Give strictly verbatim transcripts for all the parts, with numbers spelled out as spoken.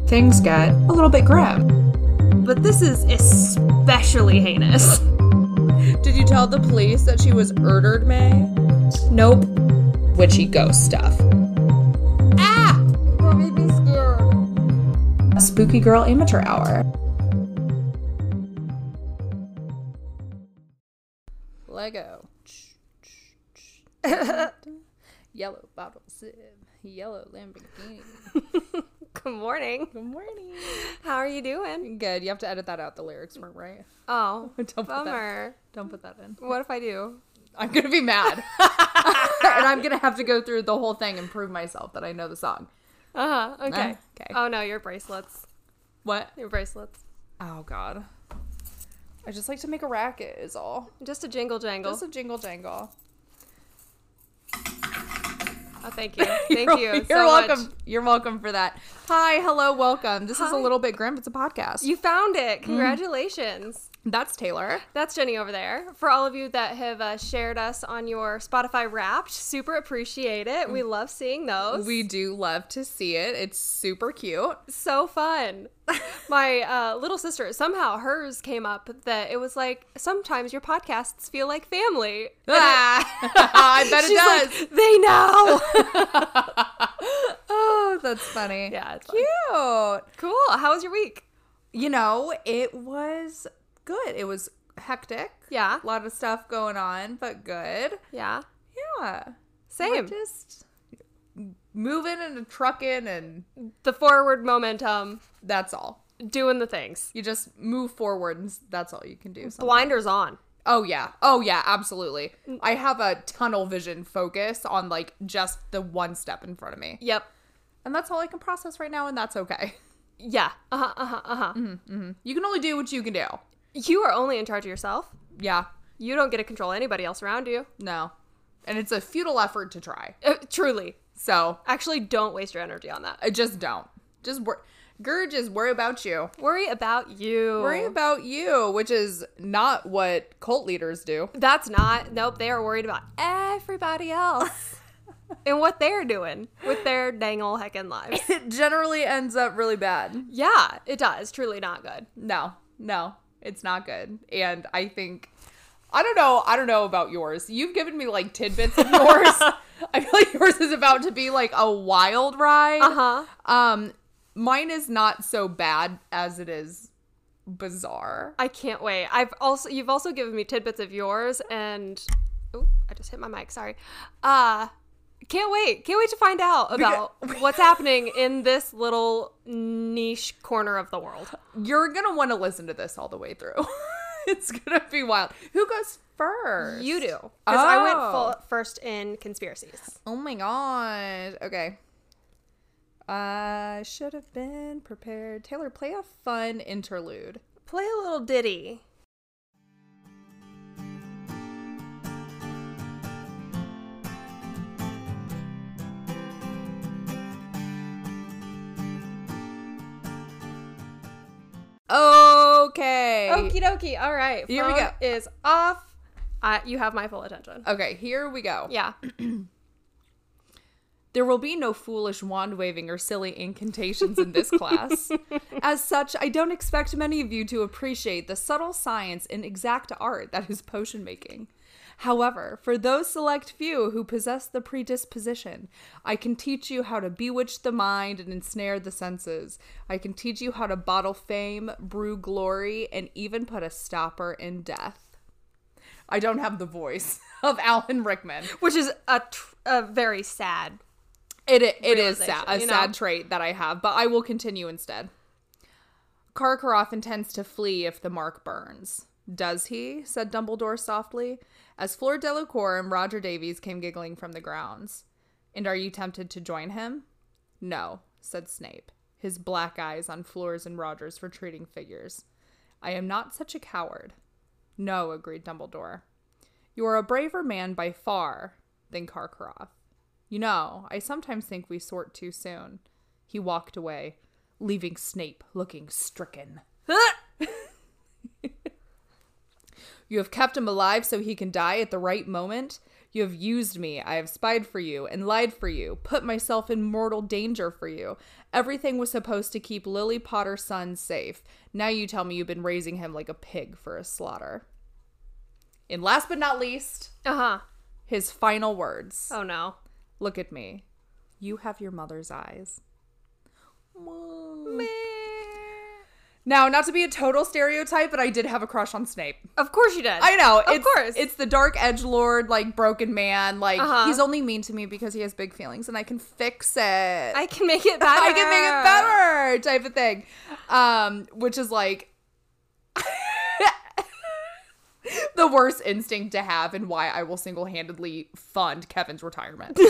things get a little bit grim. But this is especially heinous. Did you tell the police that she was murdered, May? Nope. Witchy ghost stuff. Ah! That made me scared. A Spooky Girl Amateur Hour. Lego. Yellow bottle sieve. Yellow Lamborghini. Good morning. Good morning. How are you doing? Good. You have to edit that out. The lyrics weren't right. Oh, Don't put bummer. that. Don't put that in. What if I do? I'm gonna be mad, and I'm gonna have to go through the whole thing and prove myself that I know the song. Uh huh. Okay. Uh, okay. Oh no, your bracelets. What? Your bracelets. Oh God. I just like to make a racket. Is all. Just a jingle jangle. Just a jingle jangle. Oh, thank you. Thank you're, you. You're so welcome. Much. You're welcome for that. Hi, hello, welcome. This Hi. is A Little Bit Grim. It's a podcast. You found it. Congratulations. That's Taylor. That's Jenny over there. For all of you that have uh, shared us on your Spotify Wrapped, super appreciate it. We love seeing those. We do love to see it. It's super cute. So fun. My uh, little sister, somehow hers came up that it was like, sometimes your podcasts feel like family. Ah, I bet it She's does. Like, they know. Oh, that's funny. Yeah, it's fun. Cute. Cool. How was your week? You know, it was good. It was hectic. Yeah. A lot of stuff going on, but good. Yeah. Yeah. Same. We're just moving and trucking, and The forward momentum, that's all. doing the things. You just move forward, and that's all you can do. Sometimes. Blinders on. Oh, yeah. Oh, yeah, absolutely. I have a tunnel vision focus on, like, just the one step in front of me. Yep. And that's all I can process right now, and that's okay. Yeah. Uh-huh, uh-huh, uh-huh. Mm-hmm, mm-hmm. You can only do what you can do. You are only in charge of yourself. Yeah. You don't get to control anybody else around you. No. And it's a futile effort to try. Uh, truly. So. Actually, don't waste your energy on that. I just don't. Just worry. Gurge is worry about you. Worry about you. Worry about you, which is not what cult leaders do. That's not. Nope. They are worried about everybody else and what they're doing with their dang ol' heckin' lives. It generally ends up really bad. Yeah, it does. Truly not good. No, no, it's not good. And I think, I don't know, I don't know about yours. You've given me like tidbits of yours. I feel like yours is about to be like a wild ride. Uh-huh. Um, mine is not so bad as it is bizarre. I can't wait. I've also you've also given me tidbits of yours, and oh, I just hit my mic. Sorry. Uh can't wait. Can't wait to find out about what's happening in this little niche corner of the world. You're gonna want to listen to this all the way through. It's gonna be wild. Who goes first? You do, because I went Oh. full first in conspiracies. Oh my god. Okay. I should have been prepared. Taylor, play a fun interlude. Play a little ditty. Okay. Okie dokie. All right. Here we Phone go. Is off. Uh, you have my full attention. Okay, here we go. Yeah. There will be no foolish wand waving or silly incantations in this class. As such, I don't expect many of you to appreciate the subtle science and exact art that is potion making. However, for those select few who possess the predisposition, I can teach you how to bewitch the mind and ensnare the senses. I can teach you how to bottle fame, brew glory, and even put a stopper in death. I don't have the voice of Alan Rickman. Which is a, tr- a very sad. It it, it is sad, a you know? sad trait that I have, but I will continue instead. Karkaroff intends to flee if the mark burns. Does he? Said Dumbledore softly, as Fleur Delacour and Roger Davies came giggling from the grounds. And are you tempted to join him? No, said Snape, his black eyes on Fleur's and Roger's retreating figures. I am not such a coward. No, agreed Dumbledore. You are a braver man by far than Karkaroff. You know, I sometimes think we sort too soon. He walked away, leaving Snape looking stricken. You have kept him alive so he can die at the right moment. You have used me. I have spied for you and lied for you, put myself in mortal danger for you. Everything was supposed to keep Lily Potter's son safe. Now you tell me you've been raising him like a pig for a slaughter. And last but not least, Uh-huh. his final words. Oh, no. Look at me. You have your mother's eyes. Meh. Now, not to be a total stereotype, but I did have a crush on Snape. Of course you did. I know. Of it's, course. It's the dark edgelord, like, broken man. Like, Uh-huh. he's only mean to me because he has big feelings and I can fix it. I can make it better. I can make it better type of thing. Um, which is, like, the worst instinct to have and why I will single-handedly fund Kevin's retirement.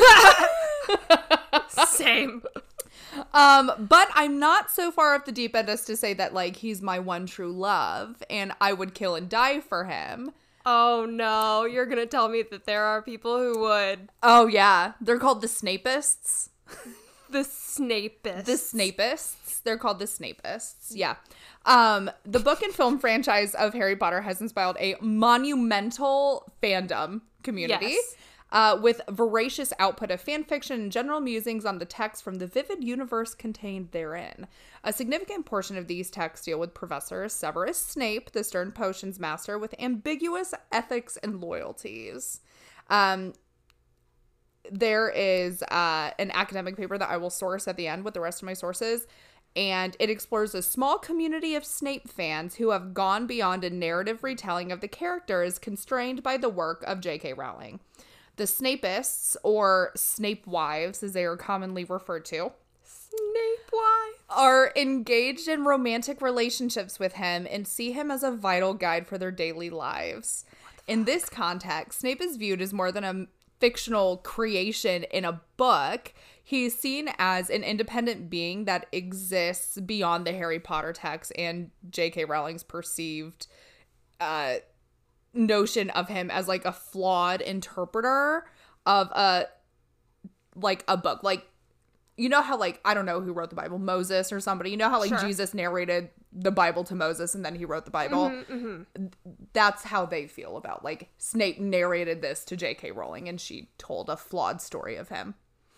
Same. Um, but I'm not so far off the deep end as to say that, like, he's my one true love and I would kill and die for him. Oh, no. You're going to tell me that there are people who would. Oh, yeah. They're called the Snapists. The Snapists. The Snapists. They're called the Snapists. Yeah. Um, the book and film franchise of Harry Potter has inspired a monumental fandom community. Yes. Uh, with voracious output of fan fiction and general musings on the text from the vivid universe contained therein. A significant portion of these texts deal with Professor Severus Snape, the stern potions master, with ambiguous ethics and loyalties. Um, there is uh, an academic paper that I will source at the end with the rest of my sources, and it explores a small community of Snape fans who have gone beyond a narrative retelling of the characters constrained by the work of J K Rowling. The Snapists, or Snape wives as they are commonly referred to, Snape wives. are engaged in romantic relationships with him and see him as a vital guide for their daily lives. In this context, Snape is viewed as more than a fictional creation in a book. He's seen as an independent being that exists beyond the Harry Potter text and J K Rowling's perceived uh notion of him as like a flawed interpreter of a like a book. Like, you know how, like, I don't know who wrote the Bible, Moses or somebody, you know how like Sure. Jesus narrated the Bible to Moses and then he wrote the Bible. Mm-hmm, mm-hmm. That's how they feel about, like, Snape narrated this to J K Rowling and she told a flawed story of him.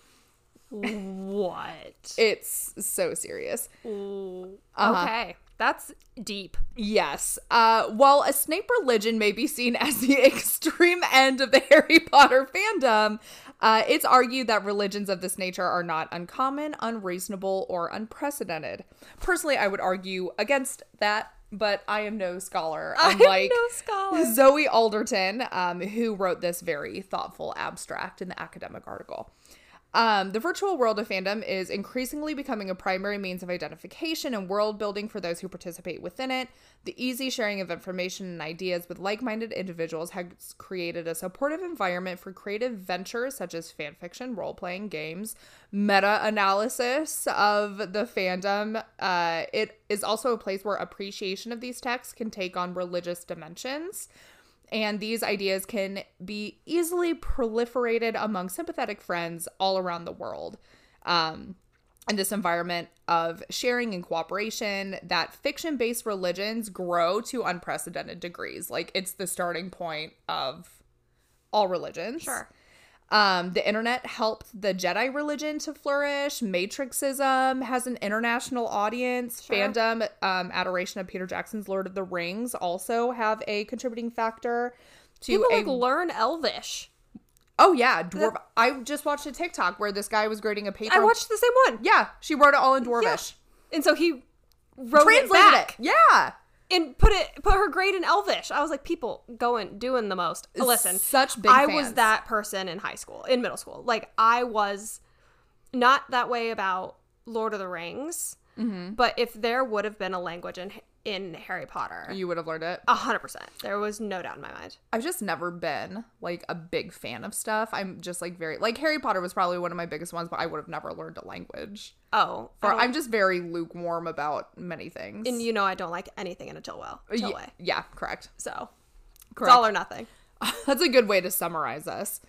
What? It's so serious. Ooh. Uh-huh. Okay. That's deep. Yes. Uh, while a Snape religion may be seen as the extreme end of the Harry Potter fandom, uh, it's argued that religions of this nature are not uncommon, unreasonable, or unprecedented. Personally, I would argue against that, but I am no scholar. I'm Unlike no scholar. Zoe Alderton, um, who wrote this very thoughtful abstract in the academic article. Um, the virtual world of fandom is increasingly becoming a primary means of identification and world building for those who participate within it. The easy sharing of information and ideas with like-minded individuals has created a supportive environment for creative ventures such as fanfiction, role-playing games, meta-analysis of the fandom. Uh, it is also a place where appreciation of these texts can take on religious dimensions. And these ideas can be easily proliferated among sympathetic friends all around the world. Um, in this environment of sharing and cooperation, that fiction-based religions grow to unprecedented degrees. Like, it's the starting point of all religions. Sure. Um, the internet helped the Jedi religion to flourish. Matrixism has an international audience. Sure. Fandom, um, adoration of Peter Jackson's Lord of the Rings also have a contributing factor to People a. like learn Elvish. Oh yeah, dwarf. I just watched a TikTok where this guy was grading a paper. I watched the same one. Yeah, she wrote it all in Dwarvish. Yeah. And so he wrote Translated it back. it. Yeah. And put it put her grade in Elvish. I was like, people going doing the most. Listen, Such big I fans. was that person in high school, in middle school. Like, I was not that way about Lord of the Rings, mm-hmm. but if there would have been a language in in Harry Potter, You would have learned it. a hundred percent, there was no doubt in my mind. I've just never been like a big fan of stuff. I'm just like very like Harry Potter was probably one of my biggest ones, but I would have never learned a language. Oh, I Or don't- I'm just very lukewarm about many things. and you know I don't like anything in a chill well, chill Ye- way. yeah, correct. So it's Correct. all or nothing. That's a good way to summarize us.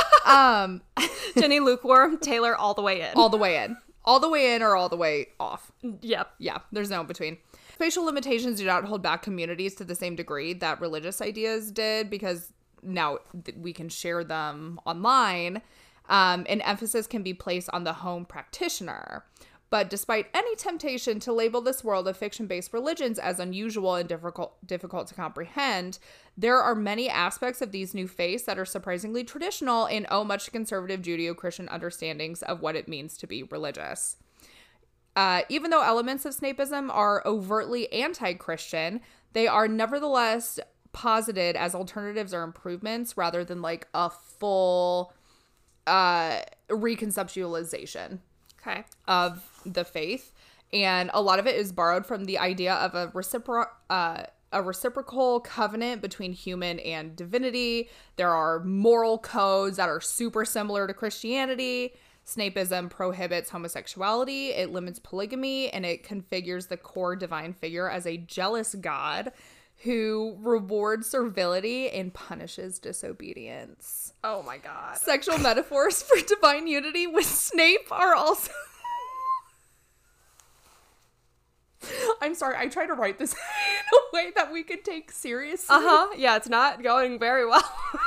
um, Jenny lukewarm, Taylor all the way in. all the way in, all the way in, or all the way off. Yep. Yeah, there's no in between. Spatial limitations do not hold back communities to the same degree that religious ideas did, because now th- we can share them online, um, an emphasis can be placed on the home practitioner. But despite any temptation to label this world of fiction-based religions as unusual and difficult difficult to comprehend, there are many aspects of these new faiths that are surprisingly traditional and owe much to conservative Judeo-Christian understandings of what it means to be religious. Uh, even though elements of Snapeism are overtly anti-Christian, they are nevertheless posited as alternatives or improvements rather than like a full uh, reconceptualization. Okay. Of the faith, and a lot of it is borrowed from the idea of a recipro- uh, a reciprocal covenant between human and divinity. There are moral codes that are super similar to Christianity. Snapeism prohibits homosexuality, it limits polygamy, and it configures the core divine figure as a jealous god who rewards servility and punishes disobedience. Oh my god. Sexual metaphors for divine unity with Snape are also... I'm sorry, I tried to write this in a way that we could take seriously. Uh-huh. Yeah, it's not going very well.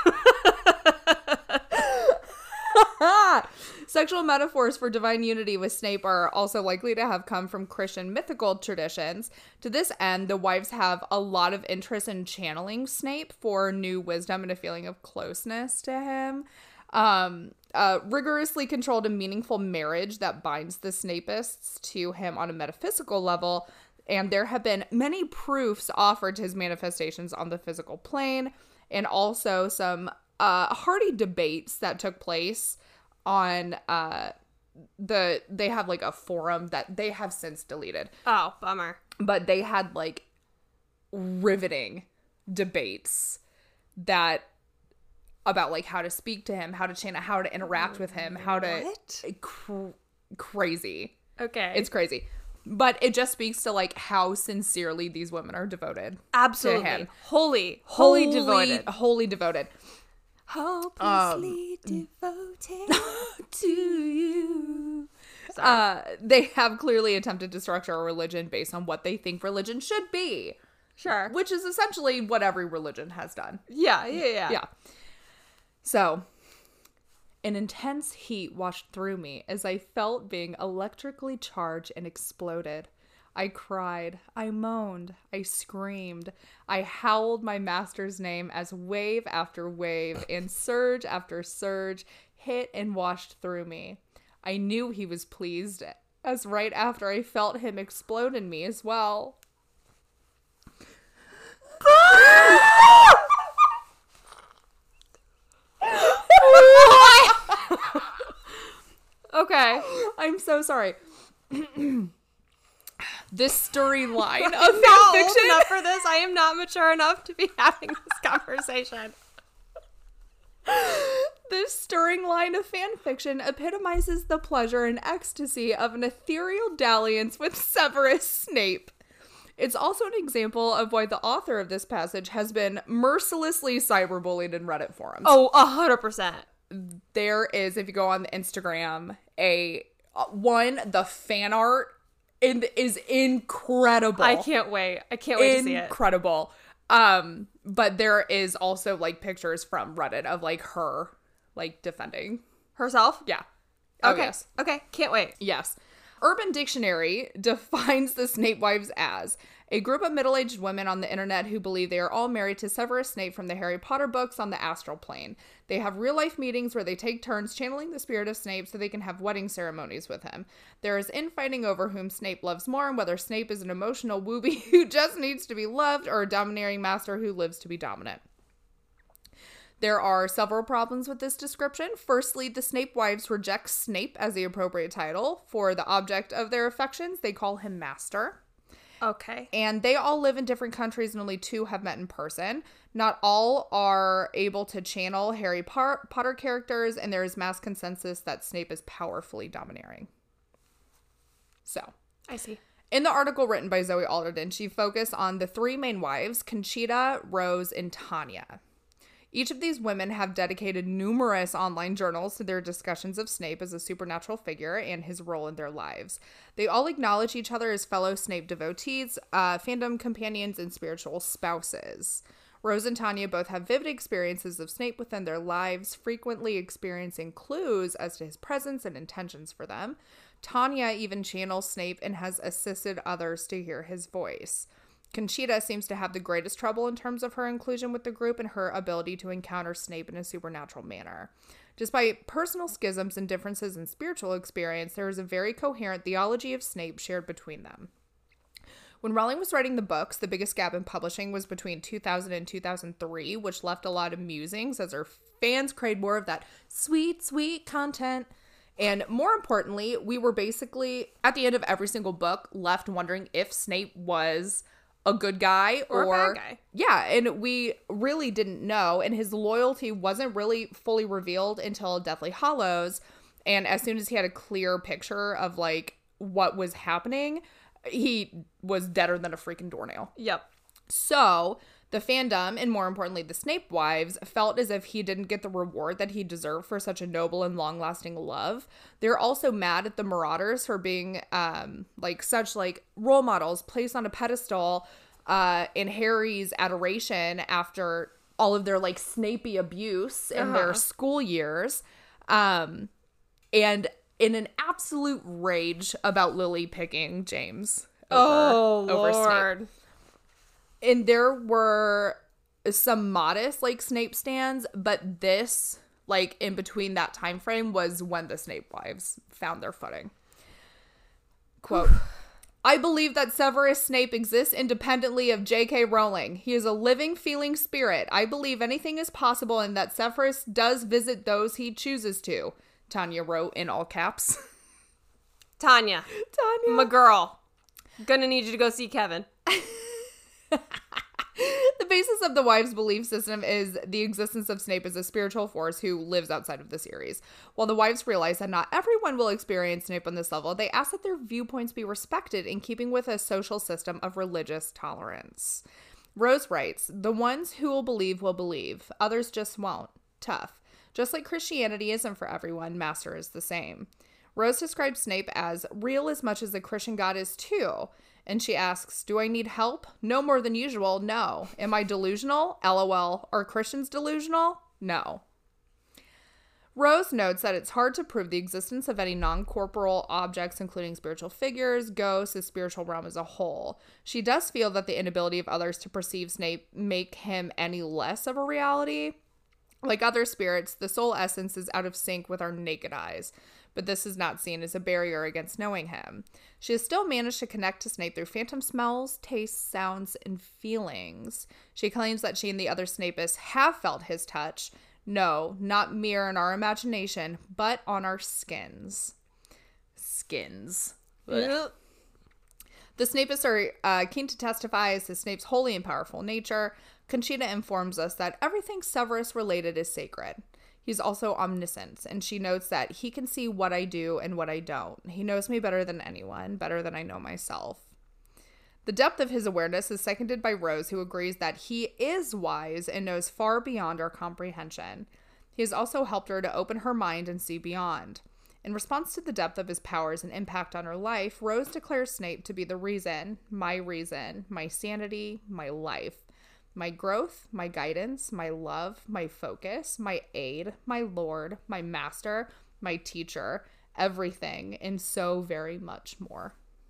Sexual metaphors for divine unity with Snape are also likely to have come from Christian mythical traditions. To this end, the wives have a lot of interest in channeling Snape for new wisdom and a feeling of closeness to him. Um, uh, rigorously controlled and meaningful marriage that binds the Snapists to him on a metaphysical level, and there have been many proofs offered to his manifestations on the physical plane, and also some uh, hearty debates that took place on uh the they have like a forum that they have since deleted. Oh, bummer. But they had like riveting debates that about like how to speak to him, how to channel, how to interact with him, how to What? Cr- crazy. Okay. It's crazy. But it just speaks to like how sincerely these women are devoted. Absolutely. To him. Holy, holy, devoted. Wholly devoted. Hopelessly um, devoted to you. Uh, they have clearly attempted to structure a religion based on what they think religion should be. Sure. Which is essentially what every religion has done. Yeah, yeah, yeah. Yeah. So, an intense heat washed through me as I felt being electrically charged and exploded. I cried, I moaned, I screamed, I howled my master's name as wave after wave and surge after surge hit and washed through me. I knew he was pleased, as right after I felt him explode in me as well. Okay. I'm so sorry. This storyline of I'm not old fanfiction. enough for this. I am not mature enough to be having this conversation. This stirring line of fanfiction epitomizes the pleasure and ecstasy of an ethereal dalliance with Severus Snape. It's also an example of why the author of this passage has been mercilessly cyberbullied in Reddit forums. Oh, a hundred percent. There is, if you go on the Instagram, a uh, one, the fan art in, is incredible. I can't wait. I can't wait to see it. Incredible. Um, but there is also like pictures from Reddit of like her like defending herself. Yeah. Oh, okay. Yes. Okay. Can't wait. Yes. Urban Dictionary defines the Snape wives as a group of middle-aged women on the internet who believe they are all married to Severus Snape from the Harry Potter books on the astral plane. They have real-life meetings where they take turns channeling the spirit of Snape so they can have wedding ceremonies with him. There is infighting over whom Snape loves more and whether Snape is an emotional wooby who just needs to be loved or a domineering master who lives to be dominant. There are several problems with this description. Firstly, the Snape wives reject Snape as the appropriate title for the object of their affections. They call him Master. Okay. And they all live in different countries and only two have met in person. Not all are able to channel Harry Potter characters, and there is mass consensus that Snape is powerfully domineering. So. I see. In the article written by Zoe Alderton, she focused on the three main wives, Conchita, Rose, and Tanya. Each of these women have dedicated numerous online journals to their discussions of Snape as a supernatural figure and his role in their lives. They all acknowledge each other as fellow Snape devotees, uh, fandom companions, and spiritual spouses. Rose and Tanya both have vivid experiences of Snape within their lives, frequently experiencing clues as to his presence and intentions for them. Tanya even channels Snape and has assisted others to hear his voice. Conchita seems to have the greatest trouble in terms of her inclusion with the group and her ability to encounter Snape in a supernatural manner. Despite personal schisms and differences in spiritual experience, there is a very coherent theology of Snape shared between them. When Rowling was writing the books, the biggest gap in publishing was between two thousand and two thousand three, which left a lot of musings as her fans craved more of that sweet, sweet content. And more importantly, we were basically, at the end of every single book, left wondering if Snape was a good guy or, or a bad guy. Yeah, and we really didn't know. And his loyalty wasn't really fully revealed until Deathly Hallows. And as soon as he had a clear picture of, like, what was happening, he was deader than a freaking doornail. Yep. So the fandom, and more importantly the Snape wives, felt as if he didn't get the reward that he deserved for such a noble and long-lasting love. They're also mad at the Marauders for being um like such like role models placed on a pedestal uh in Harry's adoration after all of their like Snapey abuse in Uh-huh. their school years. Um and in an absolute rage about Lily picking James over, Oh, over Lord. Snape. And there were some modest, like, Snape stands, but this, like, in between that time frame was when the Snape wives found their footing. Quote, I believe that Severus Snape exists independently of J K. Rowling. He is a living, feeling spirit. I believe anything is possible and that Severus does visit those he chooses to, Tanya wrote in all caps. Tanya. Tanya. My girl. Gonna need you to go see Kevin. The basis of the wives' belief system is the existence of Snape as a spiritual force who lives outside of the series. While the wives realize that not everyone will experience Snape on this level, they ask that their viewpoints be respected in keeping with a social system of religious tolerance. Rose writes, the ones who will believe will believe. Others just won't. Tough. Just like Christianity isn't for everyone, Master is the same. Rose describes Snape as real as much as the Christian God is too. And she asks, do I need help? No more than usual. No. Am I delusional? LOL. Are Christians delusional? No. Rose notes that it's hard to prove the existence of any non-corporeal objects, including spiritual figures, ghosts, the spiritual realm as a whole. She does feel that the inability of others to perceive Snape make him any less of a reality. Like other spirits, the soul essence is out of sync with our naked eyes, but this is not seen as a barrier against knowing him. She has still managed to connect to Snape through phantom smells, tastes, sounds, and feelings. She claims that she and the other Snapists have felt his touch. No, not mere in our imagination, but on our skins. Skins. Ugh. The Snapists are uh, keen to testify as to Snape's holy and powerful nature. Conchita informs us that everything Severus related is sacred. He's also omniscient, and she notes that he can see what I do and what I don't. He knows me better than anyone, better than I know myself. The depth of his awareness is seconded by Rose, who agrees that he is wise and knows far beyond our comprehension. He has also helped her to open her mind and see beyond. In response to the depth of his powers and impact on her life, Rose declares Snape to be the reason, my reason, my sanity, my life. My growth, my guidance, my love, my focus, my aid, my lord, my master, my teacher, everything, and so very much more.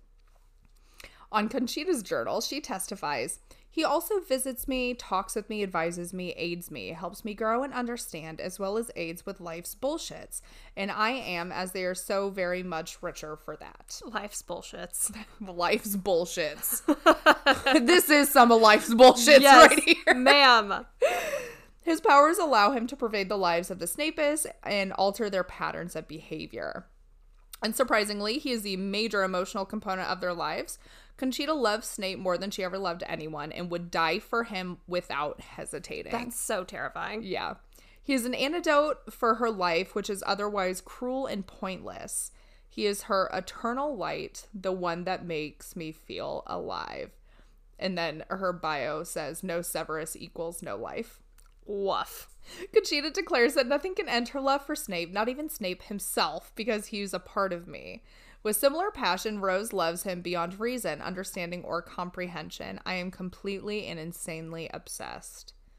On Conchita's journal, she testifies, he also visits me, talks with me, advises me, aids me, helps me grow and understand, as well as aids with life's bullshits. And I am, as they are so very much richer for that. Life's bullshits. Life's bullshits. This is some of life's bullshits Yes, right here. ma'am. His powers allow him to pervade the lives of the Snapists and alter their patterns of behavior. Unsurprisingly, he is the major emotional component of their lives. Conchita loves Snape more than she ever loved anyone and would die for him without hesitating. That's so terrifying. Yeah. He is an antidote for her life, which is otherwise cruel and pointless. He is her eternal light, the one that makes me feel alive. And then her bio says, no Severus equals no life. Woof. Conchita declares that nothing can end her love for Snape, not even Snape himself, because he's a part of me. With similar passion, Rose loves him beyond reason, understanding, or comprehension. I am completely and insanely obsessed.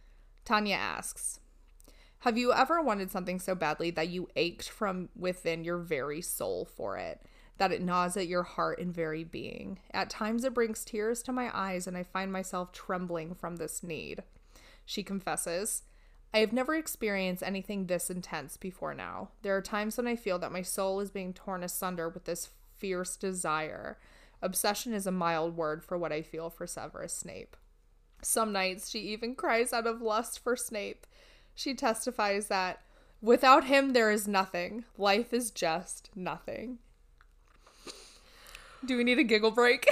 Tanya asks, have you ever wanted something so badly that you ached from within your very soul for it, that it gnaws at your heart and very being? At times it brings tears to my eyes, and I find myself trembling from this need. She confesses, I have never experienced anything this intense before now. There are times when I feel that my soul is being torn asunder with this fierce desire. Obsession is a mild word for what I feel for Severus Snape. Some nights she even cries out of lust for Snape. She testifies that, without him there is nothing. Life is just nothing. Do we need a giggle break?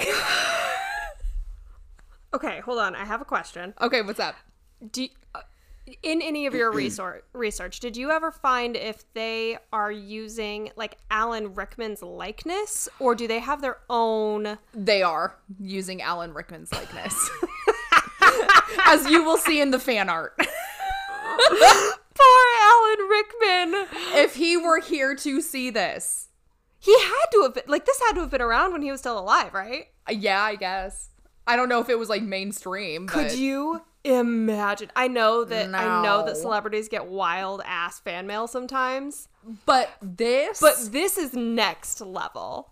Okay, hold on. I have a question. Okay, what's up? Do you, uh, in any of your research, research, did you ever find if they are using like Alan Rickman's likeness, or do they have their own? They are using Alan Rickman's likeness. As you will see in the fan art. Poor Alan Rickman. If he were here to see this. He had to have been, like, this had to have been around when he was still alive, right? Yeah, I guess. I don't know if it was, like, mainstream. Could but... you imagine? I know that no. I know that celebrities get wild ass fan mail sometimes. But this? But this is next level.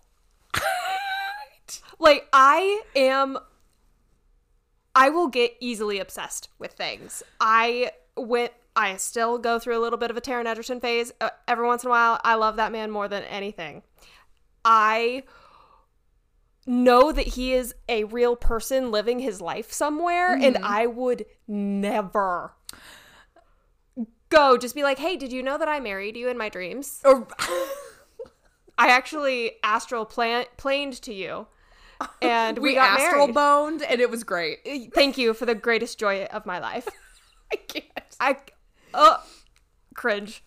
Like, I am... I will get easily obsessed with things. I went... I still go through a little bit of a Taron Egerton phase. Uh, every once in a while, I love that man more than anything. I know that he is a real person living his life somewhere, mm-hmm. and I would never go just be like, hey, did you know that I married you in my dreams? Or I actually astral plan- planed to you, and we, we got astral married. boned, and it was great. Thank you for the greatest joy of my life. I can't. I... Oh, cringe.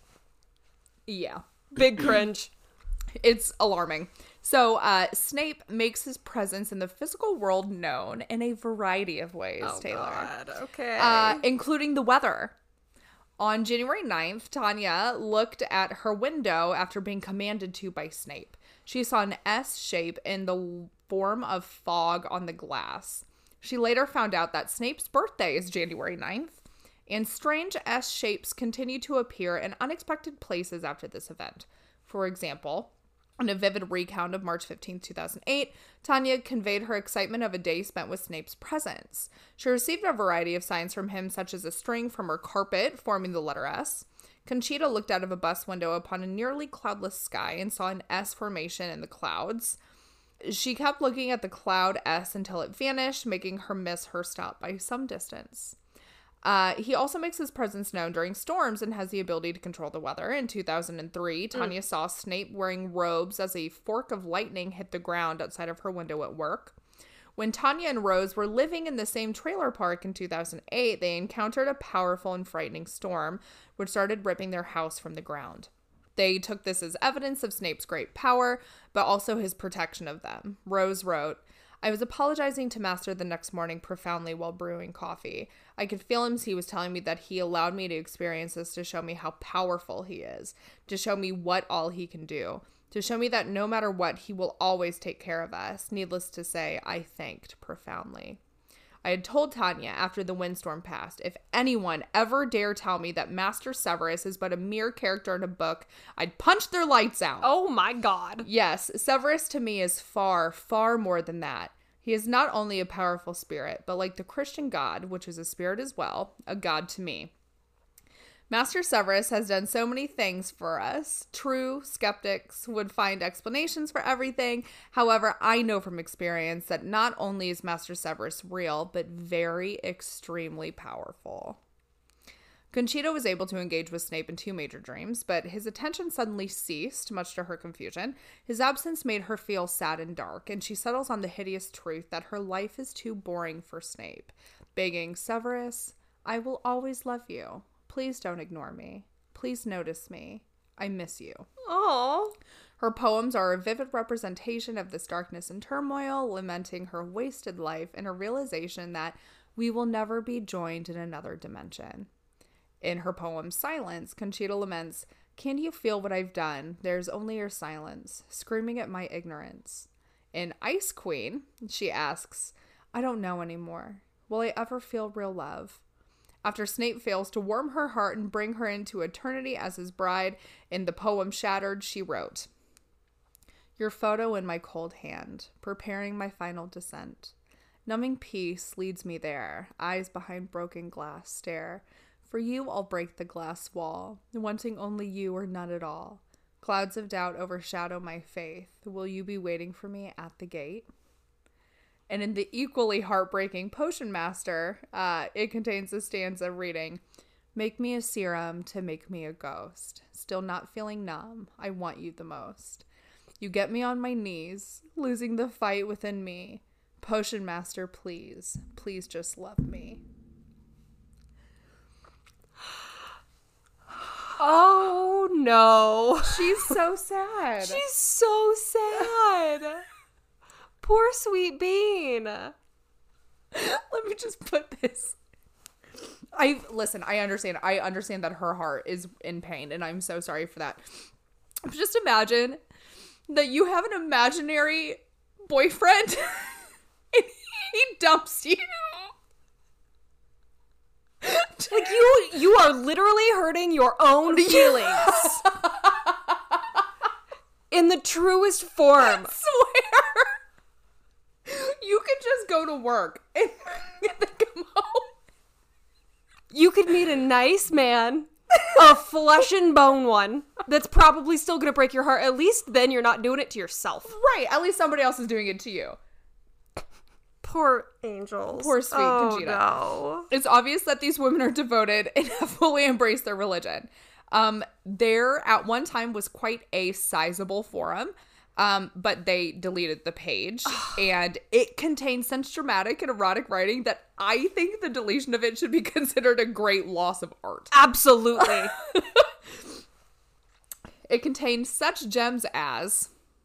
Yeah. Big cringe. It's alarming. So, uh, Snape makes his presence in the physical world known in a variety of ways, oh, Taylor. God. Okay. Uh, including the weather. On January ninth, Tanya looked at her window after being commanded to by Snape. She saw an S shape in the form of fog on the glass. She later found out that Snape's birthday is January ninth. And strange S shapes continue to appear in unexpected places after this event. For example, in a vivid recount of March fifteenth, two thousand eight, Tanya conveyed her excitement of a day spent with Snape's presence. She received a variety of signs from him, such as a string from her carpet forming the letter S. Conchita looked out of a bus window upon a nearly cloudless sky and saw an S formation in the clouds. She kept looking at the cloud S until it vanished, making her miss her stop by some distance. Uh, he also makes his presence known during storms and has the ability to control the weather. In two thousand three, Tanya mm. saw Snape wearing robes as a fork of lightning hit the ground outside of her window at work. When Tanya and Rose were living in the same trailer park in two thousand eight, they encountered a powerful and frightening storm, which started ripping their house from the ground. They took this as evidence of Snape's great power, but also his protection of them. Rose wrote, I was apologizing to Master the next morning profoundly while brewing coffee. I could feel him as he was telling me that he allowed me to experience this to show me how powerful he is, to show me what all he can do, to show me that no matter what, he will always take care of us. Needless to say, I thanked profoundly. I had told Tanya after the windstorm passed, if anyone ever dare tell me that Master Severus is but a mere character in a book, I'd punch their lights out. Oh my God. Yes, Severus to me is far, far more than that. He is not only a powerful spirit, but like the Christian God, which is a spirit as well, a God to me. Master Severus has done so many things for us. True skeptics would find explanations for everything. However, I know from experience that not only is Master Severus real, but very extremely powerful. Conchita was able to engage with Snape in two major dreams, but his attention suddenly ceased, much to her confusion. His absence made her feel sad and dark, and she settles on the hideous truth that her life is too boring for Snape, begging, Severus, I will always love you. Please don't ignore me. Please notice me. I miss you. Aww. Her poems are a vivid representation of this darkness and turmoil, lamenting her wasted life and a realization that we will never be joined in another dimension. In her poem Silence, Conchita laments, can you feel what I've done? There's only your silence, screaming at my ignorance. In Ice Queen, she asks, I don't know anymore. Will I ever feel real love? After Snape fails to warm her heart and bring her into eternity as his bride, in the poem Shattered, she wrote, "Your photo in my cold hand, preparing my final descent. Numbing peace leads me there, eyes behind broken glass stare. For you I'll break the glass wall, wanting only you or none at all. Clouds of doubt overshadow my faith. Will you be waiting for me at the gate?" And in the equally heartbreaking Potion Master, uh, it contains a stanza reading, "Make me a serum to make me a ghost. Still not feeling numb, I want you the most. You get me on my knees, losing the fight within me. Potion Master, please, please just love me." Oh, no. She's so sad. She's so sad. Poor sweet bean. Let me just put this. I listen, I understand. I understand that her heart is in pain, and I'm so sorry for that. But just imagine that you have an imaginary boyfriend and he dumps you. Like you you are literally hurting your own feelings. In the truest form. I swear. You could just go to work and then come home. You could meet a nice man, a flesh and bone one, that's probably still going to break your heart. At least then you're not doing it to yourself. Right. At least somebody else is doing it to you. Poor angels. Poor sweet oh, Conchita. No. It's obvious that these women are devoted and have fully embraced their religion. Um, there, at one time, was quite a sizable forum. Um, but they deleted the page, and it contains such dramatic and erotic writing that I think the deletion of it should be considered a great loss of art. Absolutely. It contains such gems as...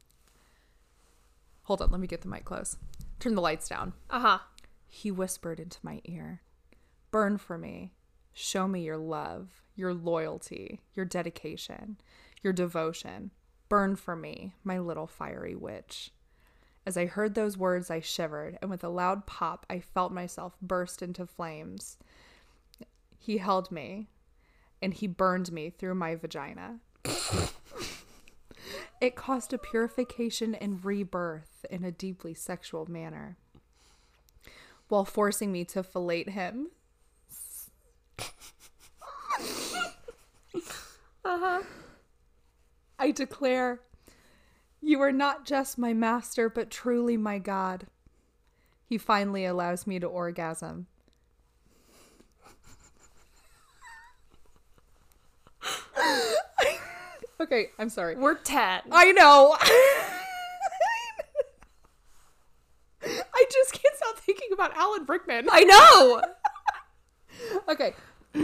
Hold on, let me get the mic close. Turn the lights down. Uh-huh. He whispered into my ear, "Burn for me. Show me your love, your loyalty, your dedication, your devotion. Burn for me, my little fiery witch." As I heard those words, I shivered, and with a loud pop, I felt myself burst into flames. He held me, and he burned me through my vagina. It caused a purification and rebirth in a deeply sexual manner, while forcing me to fillet him. Uh-huh. I declare, you are not just my master, but truly my God. He finally allows me to orgasm. Okay, I'm sorry. We're ten. I know. I just can't stop thinking about Alan Rickman. I know. Okay.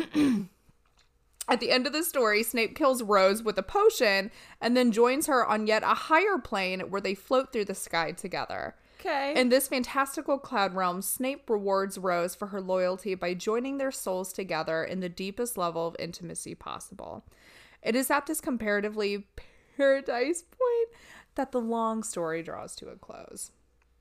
At the end of the story, Snape kills Rose with a potion and then joins her on yet a higher plane where they float through the sky together. Okay. In this fantastical cloud realm, Snape rewards Rose for her loyalty by joining their souls together in the deepest level of intimacy possible. It is at this comparatively paradise point that the long story draws to a close.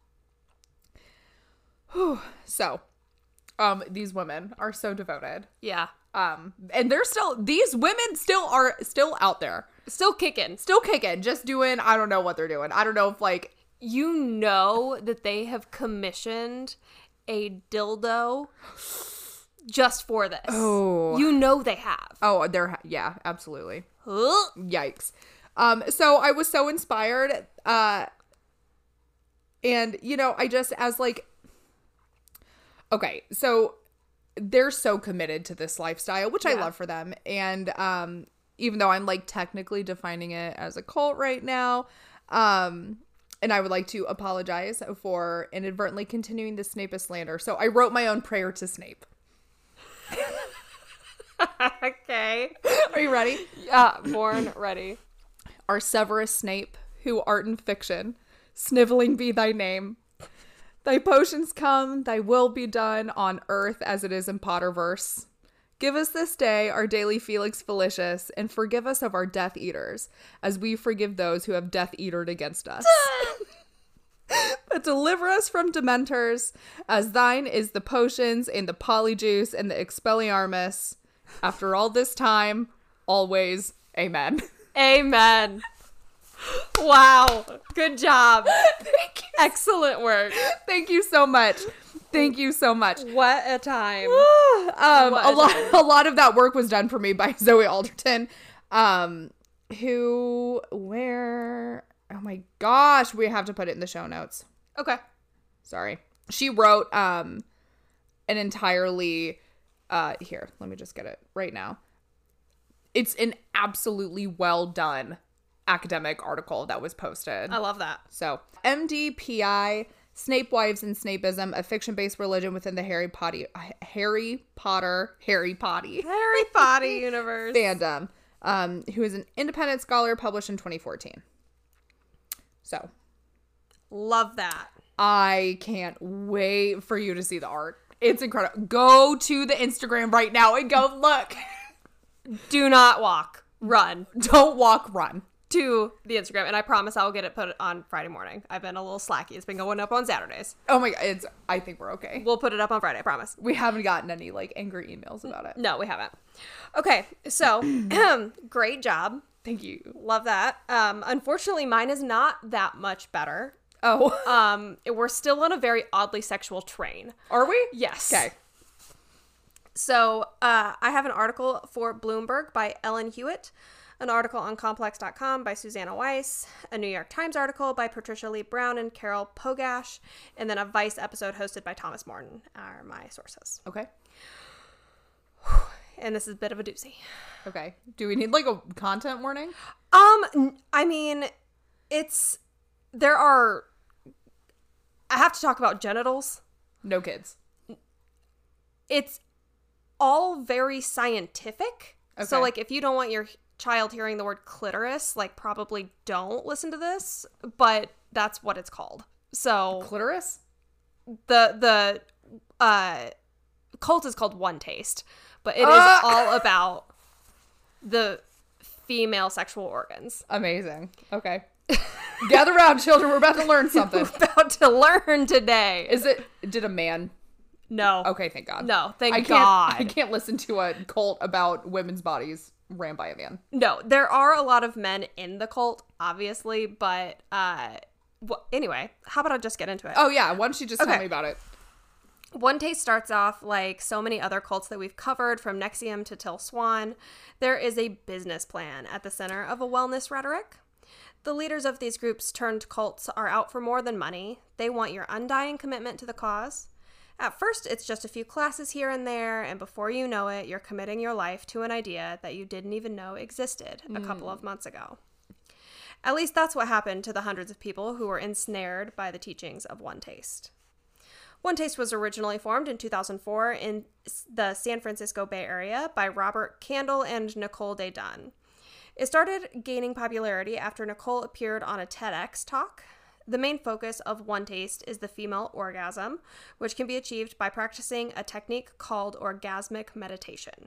Whew. So, um, these women are so devoted. Yeah. Um, and they're still, these women still are still out there. Still kicking. Still kicking. Just doing, I don't know what they're doing. I don't know if, like... You know that they have commissioned a dildo just for this. Oh. You know they have. Oh, they're, yeah, absolutely. Huh? Yikes. Um, so I was so inspired. Uh, and, you know, I just, as like... Okay, so... They're so committed to this lifestyle, which yeah. I love for them. And um, even though I'm like technically defining it as a cult right now, um, and I would like to apologize for inadvertently continuing the Snape slander. So I wrote my own prayer to Snape. Okay. Are you ready? Yeah, born ready. Our Severus Snape, who art in fiction, sniveling be thy name. Thy potions come, thy will be done on earth as it is in Potterverse. Give us this day our daily Felix Felicius, and forgive us of our Death Eaters, as we forgive those who have Death Eatered against us. But deliver us from dementors, as thine is the potions and the polyjuice and the expelliarmus. After all this time, always, amen. Amen. Wow. Good job. Thank you. Excellent work. Thank you so much. Thank you so much. What a time. um, What a a lot, time. a lot of that work was done for me by Zoe Alderton, um, who, where, oh my gosh, we have to put it in the show notes. Okay. Sorry. She wrote, um, an entirely, uh, here, let me just get it right now. It's an absolutely well done academic article that was posted. I love that. So, M D P I, Snape Wives and Snapeism, a fiction-based religion within the Harry Potter, Harry Potter, Harry Potty Harry Potter universe. fandom, um, who is an independent scholar published in twenty fourteen. So, Love that. I can't wait for you to see the art. It's incredible. Go to the Instagram right now and go look. Do not walk. Run Don't walk, run. to the Instagram. And I promise I will get it put on Friday morning. I've been a little slacky. It's been going up on Saturdays. Oh my god, it's. I think we're okay. We'll put it up on Friday, I promise. We haven't gotten any like angry emails about it. No, we haven't. Okay, so great job. Thank you. Love that. Um, unfortunately, mine is not that much better. Oh, Um, we're still on a very oddly sexual train. are we? Yes. Okay. So uh, I have an article for Bloomberg by Ellen Hewitt, an article on complex dot com by Susanna Weiss, a New York Times article by Patricia Lee Brown and Carol Pogash, and then a Vice episode hosted by Thomas Morton are my sources. Okay. And this is a bit of a doozy. Okay. Do we need like a content warning? Um, n- I mean, it's, there are, I have to talk about genitals. No kids. It's all very scientific. So, Okay. like, if you don't want your child hearing the word clitoris, like, probably don't listen to this, but that's what it's called. So, Clitoris? the, the, uh, cult is called One Taste, but it is Ah! all about the female sexual organs. Amazing. Okay. Gather around, children. We're about to learn something. About to learn today. Is it, did a man? No. Okay, thank God. No, thank I can't, God. I can't listen to a cult about women's bodies ran by a man. No, there are a lot of men in the cult, obviously, but uh, well, anyway, how about I just get into it? Oh, yeah. Why don't you just tell Okay. me about it? One Taste starts off like so many other cults that we've covered, from Nexium to Till Swan. There is a business plan at the center of a wellness rhetoric. The leaders of these groups turned cults are out for more than money. They want your undying commitment to the cause. At first, it's just a few classes here and there, and before you know it, you're committing your life to an idea that you didn't even know existed a couple of months ago. At least that's what happened to the hundreds of people who were ensnared by the teachings of One Taste. One Taste was originally formed in two thousand four in the San Francisco Bay Area by Robert Candle and Nicole Day-Dunn. It started gaining popularity after Nicole appeared on a TEDx talk. The main focus of One Taste is the female orgasm, which can be achieved by practicing a technique called orgasmic meditation.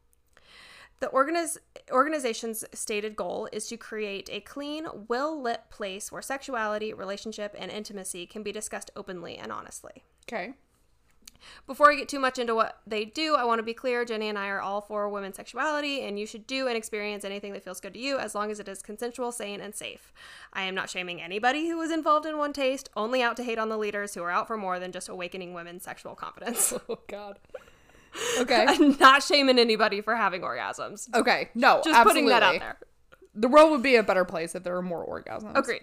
The organiz- organization's stated goal is to create a clean, well-lit place where sexuality, relationship, and intimacy can be discussed openly and honestly. Okay. Before I get too much into what they do, I want to be clear, Jenny and I are all for women's sexuality, and you should do and experience anything that feels good to you as long as it is consensual, sane, and safe. I am not shaming anybody who is involved in One Taste, only out to hate on the leaders who are out for more than just awakening women's sexual confidence. Oh, God. Okay. I'm not shaming anybody for having orgasms. Okay. No, Just absolutely. putting that out there. The world would be a better place if there were more orgasms. Agreed.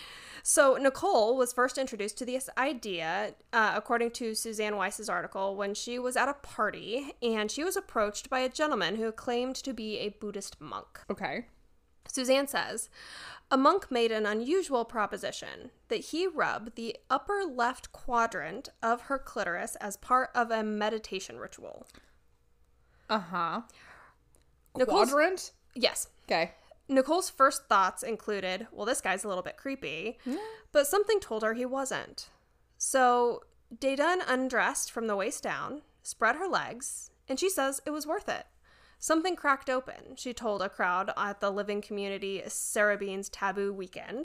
So Nicole was first introduced to this idea, uh, according to Suzanne Weiss's article, when she was at a party, and she was approached by a gentleman who claimed to be a Buddhist monk. Okay. Suzanne says, a monk made an unusual proposition that he rub the upper left quadrant of her clitoris as part of a meditation ritual. Uh-huh. Nicole's- Quadrant? Yes. Okay. Nicole's first thoughts included, well, this guy's a little bit creepy, but something told her he wasn't. So Day-Dunn undressed from the waist down, spread her legs, and she says it was worth it. Something cracked open, she told a crowd at the living community Sarah Bean's Taboo Weekend.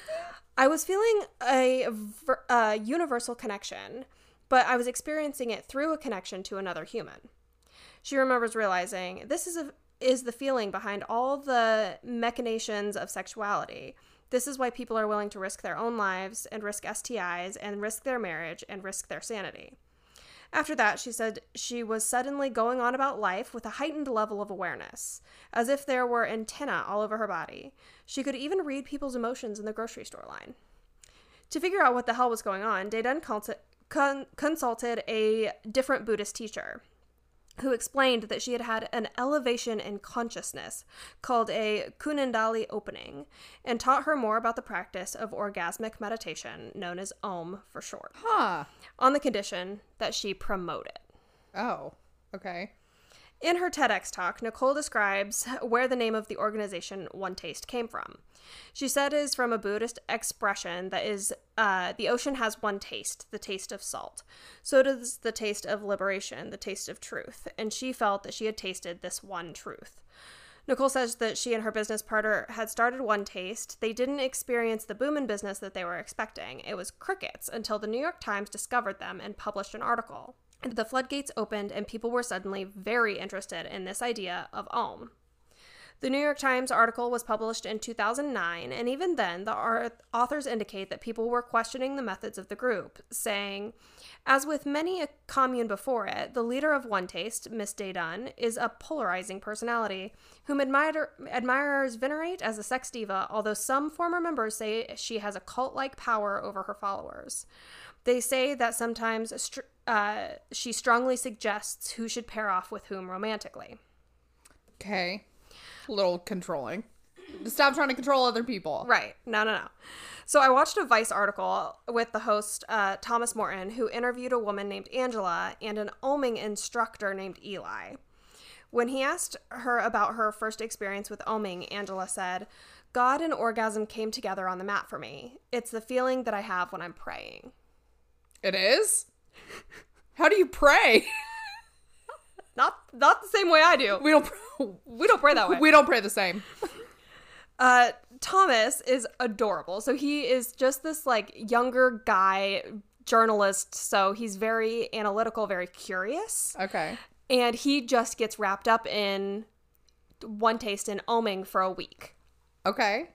I was feeling a, a universal connection, but I was experiencing it through a connection to another human. She remembers realizing this is a, is the feeling behind all the machinations of sexuality. This is why people are willing to risk their own lives and risk S T Is and risk their marriage and risk their sanity. After that, she said she was suddenly going on about life with a heightened level of awareness, as if there were antennae all over her body. She could even read people's emotions in the grocery store line. To figure out what the hell was going on, Day Dun con- consulted a different Buddhist teacher, who explained that she had had an elevation in consciousness called a Kunindali opening, and taught her more about the practice of orgasmic meditation, known as Om for short. Huh. On the condition that she promote it. Oh, okay. In her TEDx talk, Nicole describes where the name of the organization One Taste came from. She said it is from a Buddhist expression that is, uh, the ocean has one taste, the taste of salt. So does the taste of liberation, the taste of truth. And she felt that she had tasted this one truth. Nicole says that she and her business partner had started One Taste. They didn't experience the boom in business that they were expecting. It was crickets until the New York Times discovered them and published an article. The floodgates opened and people were suddenly very interested in this idea of Om. The New York Times article was published in two thousand nine, and even then, the authors indicate that people were questioning the methods of the group, saying, as with many a commune before it, the leader of One Taste, Miss Day Dun, is a polarizing personality, whom admire- admirers venerate as a sex diva, although some former members say she has a cult-like power over her followers. They say that sometimes str- uh, she strongly suggests who should pair off with whom romantically. Okay. A little controlling. Stop trying to control other people. Right. No, no, no. So I watched a Vice article with the host, uh, Thomas Morton, who interviewed a woman named Angela and an oming instructor named Eli. When he asked her about her first experience with oming, Angela said, God and orgasm came together on the mat for me. It's the feeling that I have when I'm praying. It is? How do you pray? Not not the same way I do. We don't we don't pray that way. We don't pray the same. Uh, Thomas is adorable. So he is just this like younger guy journalist. So he's very analytical, very curious. Okay. And he just gets wrapped up in One Taste and oming for a week. Okay.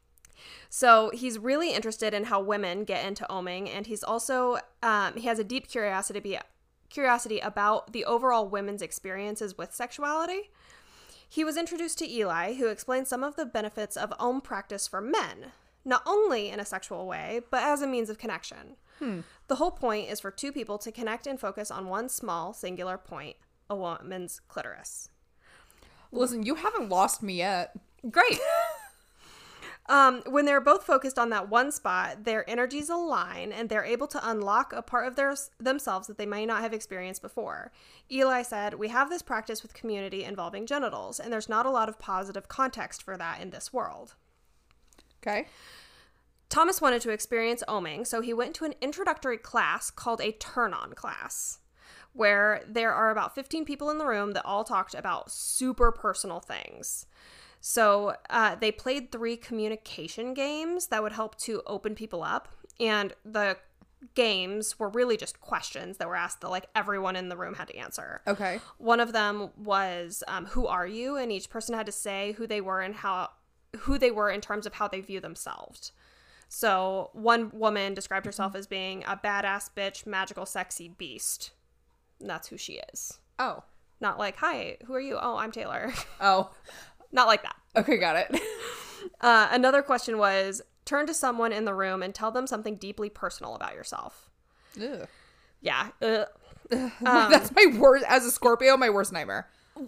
So he's really interested in how women get into oming, and he's also um, he has a deep curiosity be, curiosity about the overall women's experiences with sexuality. He was introduced to Eli, who explained some of the benefits of Om practice for men, not only in a sexual way, but as a means of connection. Hmm. The whole point is for two people to connect and focus on one small, singular point, a woman's clitoris. Listen, you haven't lost me yet. Great. Um, when they're both focused on that one spot, their energies align and they're able to unlock a part of their themselves that they may not have experienced before. Eli said, we have this practice with community involving genitals, and there's not a lot of positive context for that in this world. Okay. Thomas wanted to experience oming, so he went to an introductory class called a turn-on class, where there are about fifteen people in the room that all talked about super personal things. So uh, they played three communication games that would help to open people up. And the games were really just questions that were asked that like everyone in the room had to answer. Okay. One of them was, um, who are you? And each person had to say who they were and how, who they were in terms of how they view themselves. So one woman described herself as being a badass bitch, magical, sexy beast. And that's who she is. Oh. Not like, hi, who are you? Oh, I'm Taylor. Oh. Not like that. Okay, got it. Uh, another question was, turn to someone in the room and tell them something deeply personal about yourself. Ugh. Yeah. Ugh. Um, That's my worst, as a Scorpio, my worst nightmare.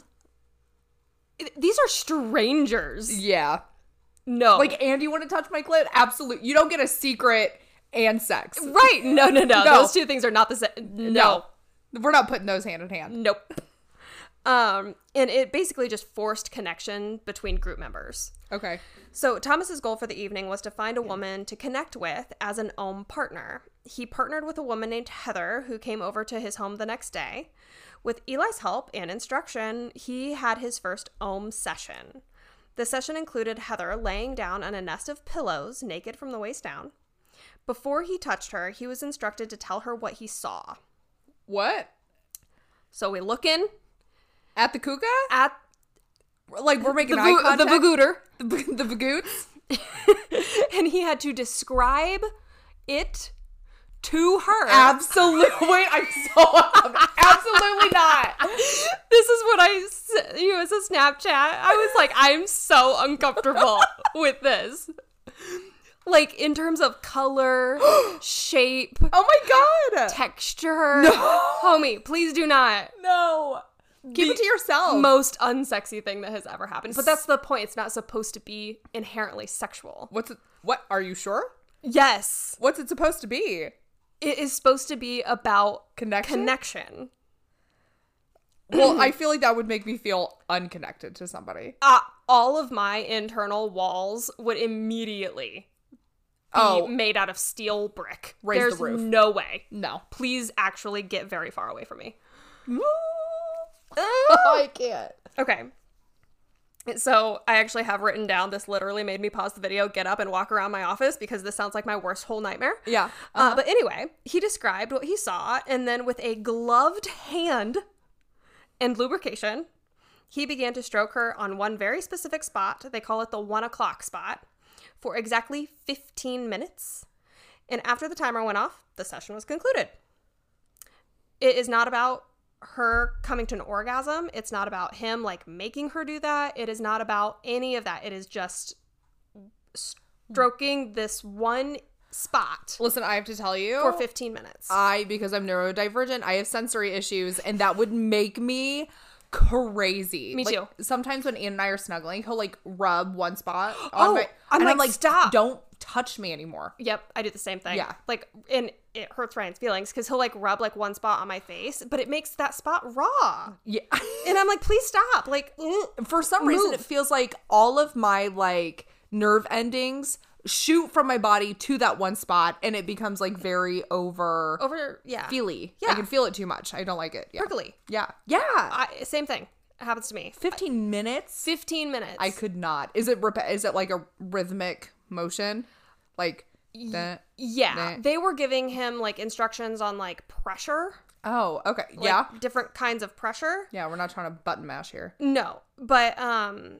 These are strangers. Yeah. No. Like, and you want to touch my clit? Absolutely. You don't get a secret and sex. Right. No, no, no. No. Those two things are not the same. No. no. We're not putting those hand in hand. Nope. Um, and it basically just forced connection between group members. Okay. So Thomas's goal for the evening was to find a woman to connect with as an Om partner. he partnered with a woman named Heather who came over to his home the next day. With Eli's help and instruction, he had his first Om session. The session included Heather laying down on a nest of pillows, naked from the waist down. Before he touched her, he was instructed to tell her what he saw. What? So we look in At the kuka? at Like, we're making the, eye vo- contact? the Vagooter. The, the Vagoots? And he had to describe it to her. Absolutely. Wait, I'm so... Absolutely not. This is what I sent you as a Snapchat. I was like, I'm so uncomfortable with this. Like, in terms of color, shape, Oh my god. texture. No. Homie, please do not. No. Keep The it to yourself. Most unsexy thing that has ever happened. But that's the point. It's not supposed to be inherently sexual. What's it? What? Are you sure? Yes. What's it supposed to be? It is supposed to be about Connection? connection. Well, I feel like that would make me feel unconnected to somebody. Uh, all of my internal walls would immediately be Oh. made out of steel brick. Raise the There's roof. no way. No. Please actually get very far away from me. I can't. Okay. So I actually have written down, this literally made me pause the video, get up and walk around my office because this sounds like my worst whole nightmare. Yeah. Uh, but anyway, he described what he saw, and then with a gloved hand and lubrication, he began to stroke her on one very specific spot. They call it the one o'clock spot, for exactly fifteen minutes. And after the timer went off, the session was concluded. It is not about her coming to an orgasm. It's not about him like making her do that. It is not about any of that. It is just stroking this one spot Listen, I have to tell you. for fifteen minutes. I, because I'm neurodivergent, I have sensory issues, and that would make me crazy. Me Like, too. Sometimes when Ian and I are snuggling, he'll like rub one spot on Oh, my. I'm and like, I'm like, stop. Don't touch me anymore. Yep, I do the same thing. Yeah. Like, and it hurts Ryan's feelings because he'll like rub like one spot on my face, but it makes that spot raw. Yeah. And I'm like, please stop. Like, mm. For some reason, Move. it feels like all of my like nerve endings shoot from my body to that one spot, and it becomes like very over over, yeah. feely. Yeah. I can feel it too much. I don't like it. Yeah. Prickly. Yeah. Yeah. I, same thing. It happens to me. fifteen minutes? fifteen minutes. I could not. Is it rep- is it like a rhythmic motion? Like that? Yeah. Nah. They were giving him like instructions on like pressure. Oh, okay. Like, yeah. different kinds of pressure. Yeah, we're not trying to button mash here. No, but um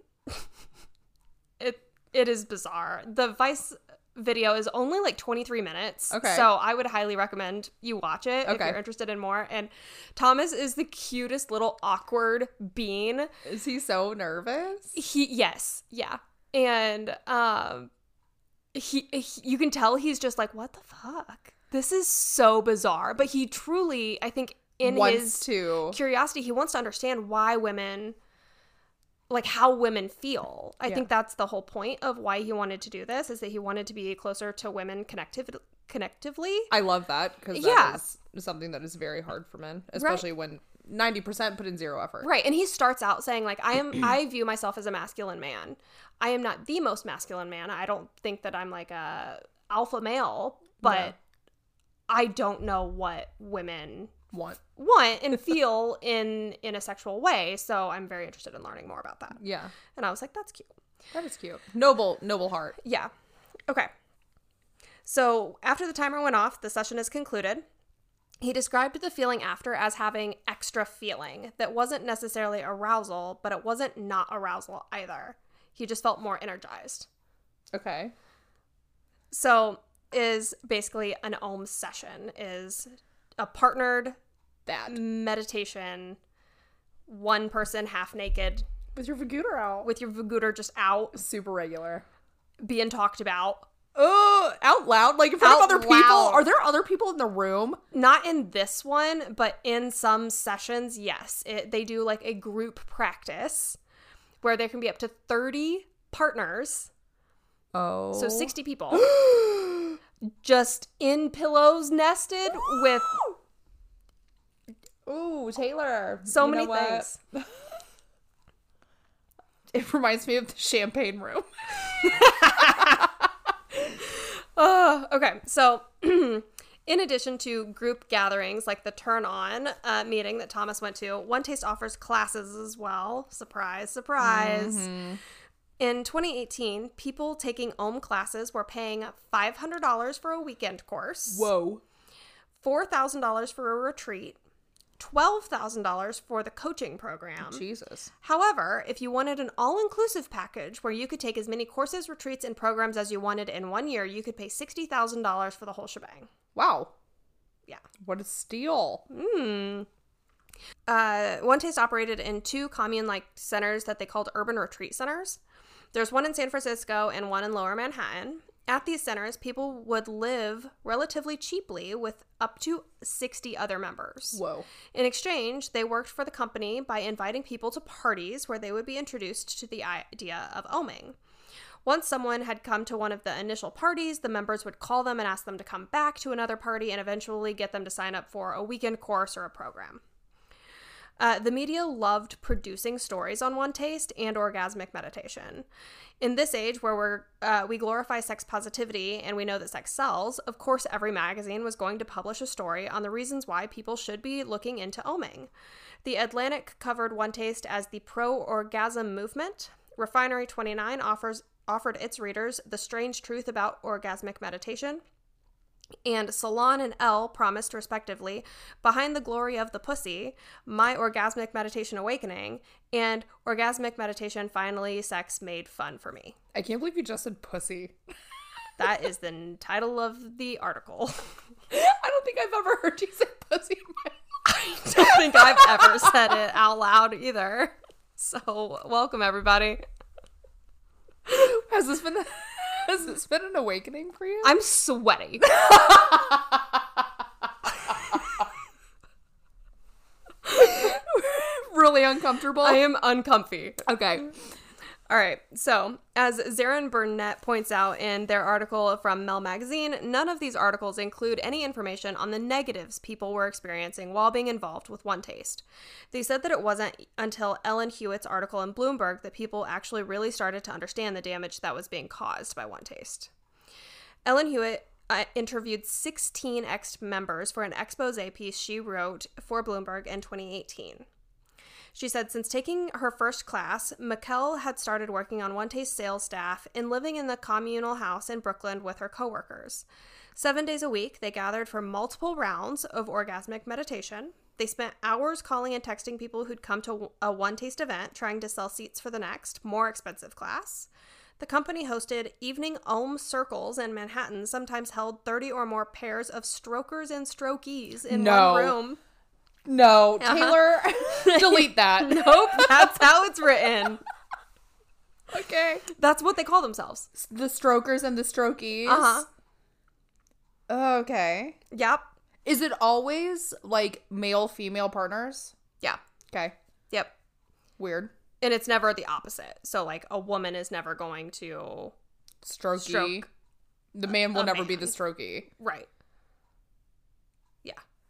it it is bizarre. The Vice video is only like twenty-three minutes. Okay. So I would highly recommend you watch it if Okay. you're interested in more. And Thomas is the cutest little awkward bean. Is he so nervous? He yes, yeah. And um he, he you can tell he's just like, what the fuck? This is so bizarre. But he truly, I think in Wants his to. curiosity, he wants to understand why women, like how women feel. I Yeah. think that's the whole point of why he wanted to do this, is that he wanted to be closer to women connective, connectively. I love that because Yeah. that is something that is very hard for men, especially when ninety percent put in zero effort. Right. And he starts out saying like, I am, I view myself as a masculine man. I am not the most masculine man. I don't think that I'm like a alpha male, but No. I don't know what women Want. want and feel in in a sexual way, so I'm very interested in learning more about that. Yeah. And I was like, that's cute. That is cute. Noble, noble heart. Yeah. Okay. So after the timer went off, the session is concluded. He described the feeling after as having extra feeling that wasn't necessarily arousal, but it wasn't not arousal either. He just felt more energized. Okay. So is basically an Om session, is a partnered That. meditation, one person half naked With your Vagooter out. with your Vagooter just out, Super regular. being talked about. Oh, out loud? Like in front Out of other people? loud. Are there other people in the room? Not in this one, but in some sessions, yes. It, they do like a group practice where there can be up to thirty partners, Oh. so sixty people, just in pillows nested with Ooh, Taylor. so You many know what? things. It reminds me of the champagne room. Uh, okay, so In addition to group gatherings like the Turn On uh, meeting that Thomas went to, One Taste offers classes as well. Surprise, surprise. Mm-hmm. In twenty eighteen, people taking Om classes were paying five hundred dollars for a weekend course. Whoa. four thousand dollars for a retreat. twelve thousand dollars for the coaching program. Jesus. However, if you wanted an all-inclusive package where you could take as many courses, retreats, and programs as you wanted in one year, you could pay sixty thousand dollars for the whole shebang. Wow. Yeah. What a steal. Hmm. Uh, One Taste operated in two commune-like centers that they called urban retreat centers. There's one in San Francisco and one in Lower Manhattan. At these centers, people would live relatively cheaply with up to sixty other members. Whoa. In exchange, they worked for the company by inviting people to parties where they would be introduced to the idea of oming. Once someone had come to one of the initial parties, the members would call them and ask them to come back to another party and eventually get them to sign up for a weekend course or a program. Uh, the media loved producing stories on One Taste and orgasmic meditation. In this age where we're, uh, we glorify sex positivity and we know that sex sells, of course every magazine was going to publish a story on the reasons why people should be looking into oming. The Atlantic covered One Taste as the pro-orgasm movement. Refinery twenty-nine offers offered its readers the strange truth about orgasmic meditation. And Salon and Elle promised, respectively, Behind the Glory of the Pussy, My Orgasmic Meditation Awakening, and Orgasmic Meditation Finally Sex Made Fun for Me. I can't believe you just said pussy. That is the n- title of the article. I don't think I've ever heard you say pussy in my I don't think I've ever said it out loud either. So, welcome, everybody. Has this been has this been an awakening for you? I'm sweaty. Really uncomfortable. I am uncomfy. Okay. All right. So, as Zarin Burnett points out in their article from Mel Magazine, none of these articles include any information on the negatives people were experiencing while being involved with One Taste. They said that it wasn't until Ellen Hewitt's article in Bloomberg that people actually really started to understand the damage that was being caused by One Taste. Ellen Hewitt uh, interviewed sixteen ex-members for an expose piece she wrote for Bloomberg in twenty eighteen. She said since taking her first class, Mikkel had started working on One Taste sales staff and living in the communal house in Brooklyn with her coworkers. Seven days a week, they gathered for multiple rounds of orgasmic meditation. They spent hours calling and texting people who'd come to a One Taste event, trying to sell seats for the next, more expensive class. The company hosted evening Om circles in Manhattan, sometimes held thirty or more pairs of strokers and strokies in No. one room. No, Uh-huh. Taylor, delete that. Nope, that's how it's written. Okay. That's what they call themselves. The strokers and the strokies. Uh-huh. Okay. Yep. Is it always like male female partners? Yeah. Okay. Yep. Weird. And it's never the opposite. So, like, a woman is never going to... Strokey. Stroke The man will a never be man. the strokey. Right. Yeah.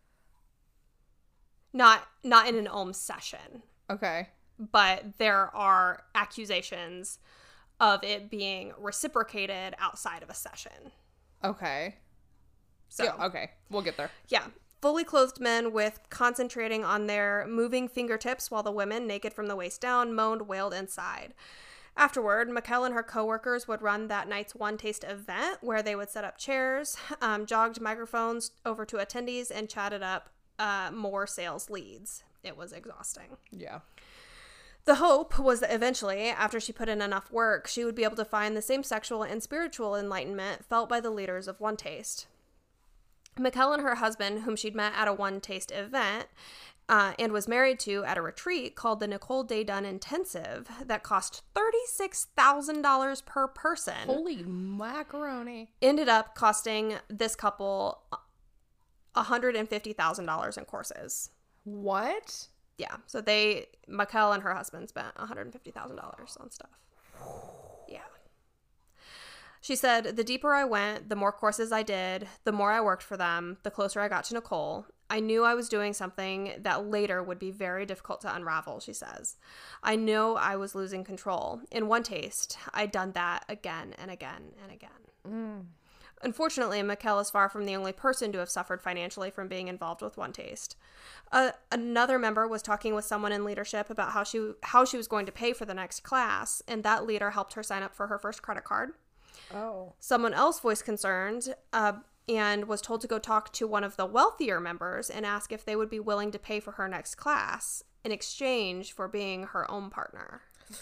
Not not in an Om session. Okay. But there are accusations of it being reciprocated outside of a session. Okay. So, Yeah, okay. We'll get there. yeah. Fully clothed men with concentrating on their moving fingertips while the women, naked from the waist down, moaned, wailed, and sighed. Afterward, Mikkel and her coworkers would run that night's One Taste event where they would set up chairs, um, jogged microphones over to attendees, and chatted up uh, more sales leads. It was exhausting. Yeah. The hope was that eventually, after she put in enough work, she would be able to find the same sexual and spiritual enlightenment felt by the leaders of One Taste. Mikkel and her husband, whom she'd met at a One Taste event uh, and was married to at a retreat called the Nicole Day Dunn Intensive that cost thirty-six thousand dollars per person, Holy macaroni. ended up costing this couple one hundred fifty thousand dollars in courses. What? Yeah, so they, Mikkel and her husband spent one hundred fifty thousand dollars on stuff. Yeah. She said, the deeper I went, the more courses I did, the more I worked for them, the closer I got to Nicole. I knew I was doing something that later would be very difficult to unravel, she says. I knew I was losing control. In One Taste, I'd done that again and again and again. Mm. Unfortunately, Mikkel is far from the only person to have suffered financially from being involved with One Taste. Uh, another member was talking with someone in leadership about how she how she was going to pay for the next class, and that leader helped her sign up for her first credit card. Oh. Someone else voiced concerns uh, and was told to go talk to one of the wealthier members and ask if they would be willing to pay for her next class in exchange for being her own partner.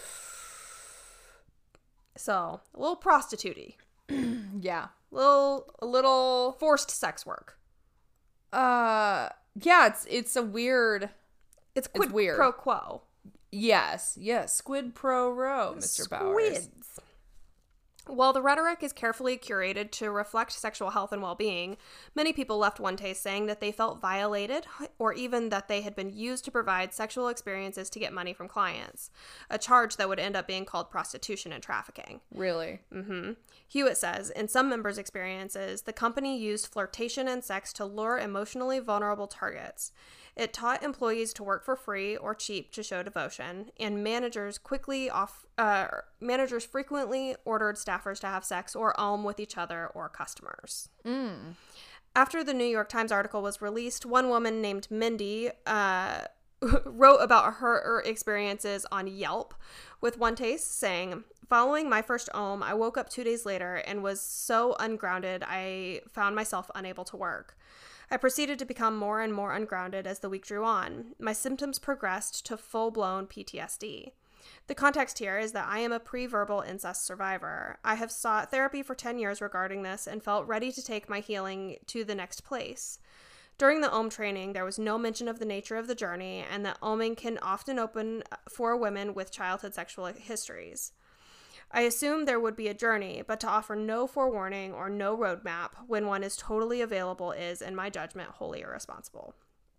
So, a little prostitute-y. Yeah. Little, A little forced sex work. uh yeah, it's it's a weird It's quid It's weird. pro quo. Yes, yes, squid pro row, Mister Bowers. Squids. While the rhetoric is carefully curated to reflect sexual health and well-being, many people left One Taste saying that they felt violated or even that they had been used to provide sexual experiences to get money from clients, a charge that would end up being called prostitution and trafficking. Really? Mm-hmm. Hewitt says, in some members' experiences, the company used flirtation and sex to lure emotionally vulnerable targets. It taught employees to work for free or cheap to show devotion, and managers quickly off uh, managers frequently ordered staffers to have sex or ohm with each other or customers. Mm. After the New York Times article was released, one woman named Mindy uh, wrote about her, her experiences on Yelp with One Taste, saying, "Following my first ohm, I woke up two days later and was so ungrounded I found myself unable to work. I proceeded to become more and more ungrounded as the week drew on. My symptoms progressed to full-blown P T S D. The context here is that I am a pre-verbal incest survivor. I have sought therapy for ten years regarding this and felt ready to take my healing to the next place. During the ohm training, there was no mention of the nature of the journey and that ohming can often open for women with childhood sexual histories. I assumed there would be a journey, but to offer no forewarning or no roadmap when one is totally available is, in my judgment, wholly irresponsible."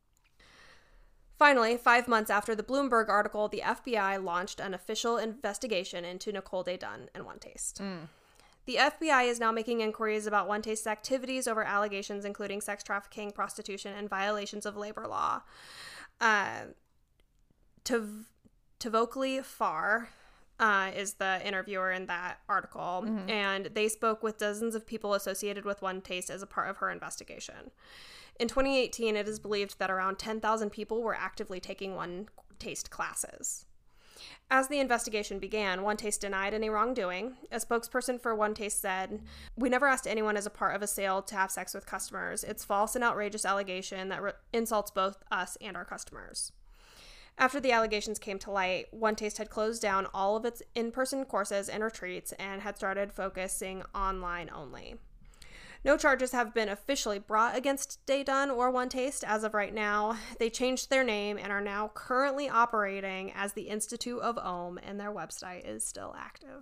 Finally, five months after the Bloomberg article, the F B I launched an official investigation into Nicole Day-Dunn and One Taste. Mm. The F B I is now making inquiries about One Taste's activities over allegations including sex trafficking, prostitution, and violations of labor law. Uh, Tav- Tavokli Farr uh, is the interviewer in that article, Mm-hmm. and they spoke with dozens of people associated with One Taste as a part of her investigation. In twenty eighteen, it is believed that around ten thousand people were actively taking One Taste classes. As the investigation began, One Taste denied any wrongdoing. A spokesperson for One Taste said, "We never asked anyone as a part of a sale to have sex with customers. It's false and outrageous allegation that re- insults both us and our customers." After the allegations came to light, One Taste had closed down all of its in-person courses and retreats and had started focusing online only. No charges have been officially brought against Day-Dunn or One Taste as of right now. They changed their name and are now currently operating as the Institute of Ohm, and their website is still active.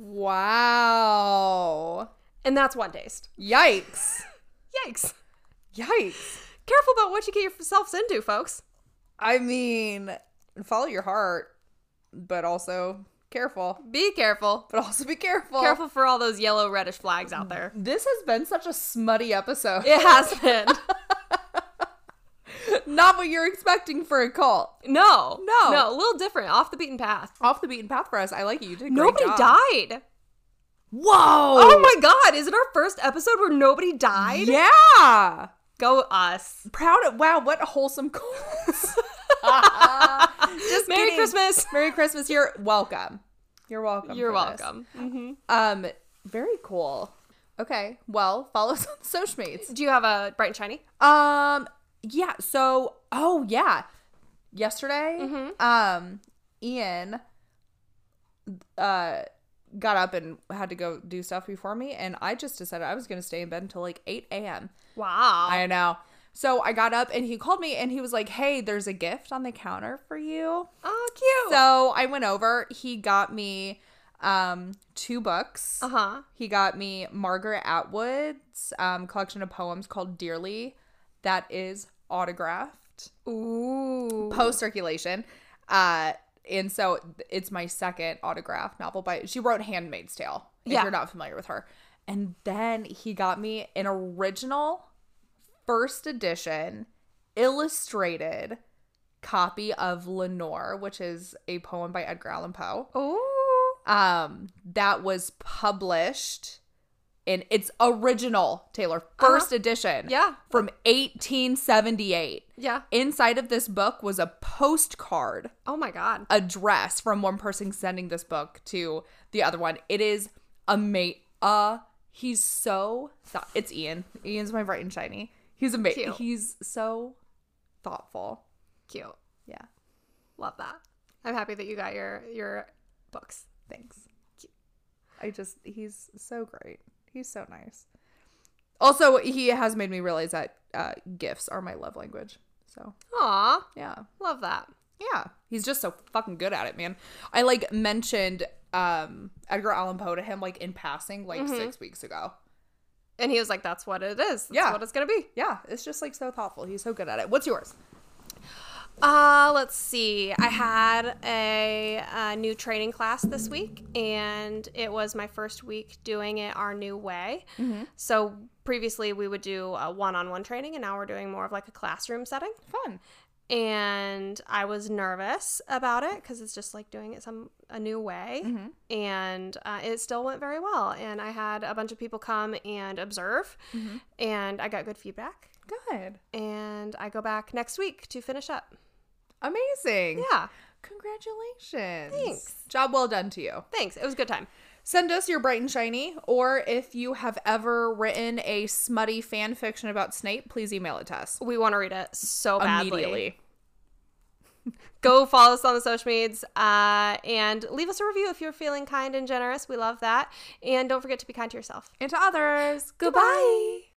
Wow. And that's One Taste. Yikes. Yikes. Yikes. Careful about what you get yourselves into, folks. I mean, follow your heart, but also careful. Be careful. But also be careful. Careful for all those yellow reddish flags out there. This has been such a smutty episode. It has been. Not what you're expecting for a cult. No. No. No, a little different. Off the beaten path. Off the beaten path for us. I like it. You did a great Nobody job. died. Whoa. Oh my god. Is it our first episode where nobody died? Yeah. Go us. Proud of, wow, what wholesome cults. Just Merry kidding. Christmas. Merry Christmas. You're welcome. You're welcome. You're for this. welcome. Mm-hmm. Um, very cool. Okay, well, follow us on the social medias. Do you have a bright and shiny? Um, yeah. So, oh yeah, yesterday, Mm-hmm. um, Ian, uh, got up and had to go do stuff before me, and I just decided I was going to stay in bed until like eight a.m. Wow. I know. So I got up and he called me and he was like, "Hey, there's a gift on the counter for you." Oh, cute. So I went over. He got me um, two books. Uh-huh. He got me Margaret Atwood's um, collection of poems called Dearly. That is autographed. Ooh. Post circulation. Uh, and so it's my second autographed novel by, she wrote Handmaid's Tale, if Yeah. you're not familiar with her. And then he got me an original first edition illustrated copy of Lenore, which is a poem by Edgar Allan Poe. Ooh. Um, that was published in its original, Taylor, first Uh-huh. edition. Yeah. From eighteen seventy-eight. Yeah. Inside of this book was a postcard Oh my God. address from one person sending this book to the other one. It is a mate. Uh, he's so th- it's Ian. Ian's my bright and shiny. He's amazing. Cute. He's so thoughtful. Cute. Yeah. Love that. I'm happy that you got your your books. Thanks. I just he's so great. He's so nice. Also, he has made me realize that uh, gifts are my love language. So Aw. yeah. Love that. Yeah, he's just so fucking good at it, man. I like mentioned um Edgar Allan Poe to him like in passing like Mm-hmm. six weeks ago. And he was like, that's what it is. That's Yeah. what it's going to be. Yeah, it's just like so thoughtful. He's so good at it. What's yours? Uh, let's see. I had a, a new training class this week, and it was my first week doing it our new way. Mm-hmm. So previously we would do a one-on-one training, and now we're doing more of like a classroom setting. Fun. And I was nervous about it because it's just like doing it some a new way. Mm-hmm. And uh, it still went very well. And I had a bunch of people come and observe, Mm-hmm. and I got good feedback. Good. And I go back next week to finish up. Amazing. Yeah. Congratulations. Thanks. Job well done to you. Thanks. It was a good time. Send us your bright and shiny, or if you have ever written a smutty fan fiction about Snape, please email it to us. We want to read it so badly. Immediately. Go follow us on the social medias uh, and leave us a review if you're feeling kind and generous. We love that. And don't forget to be kind to yourself. And to others. Goodbye.